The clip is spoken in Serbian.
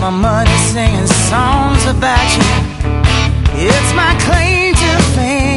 my money singing songs about you. It's my claim to fame.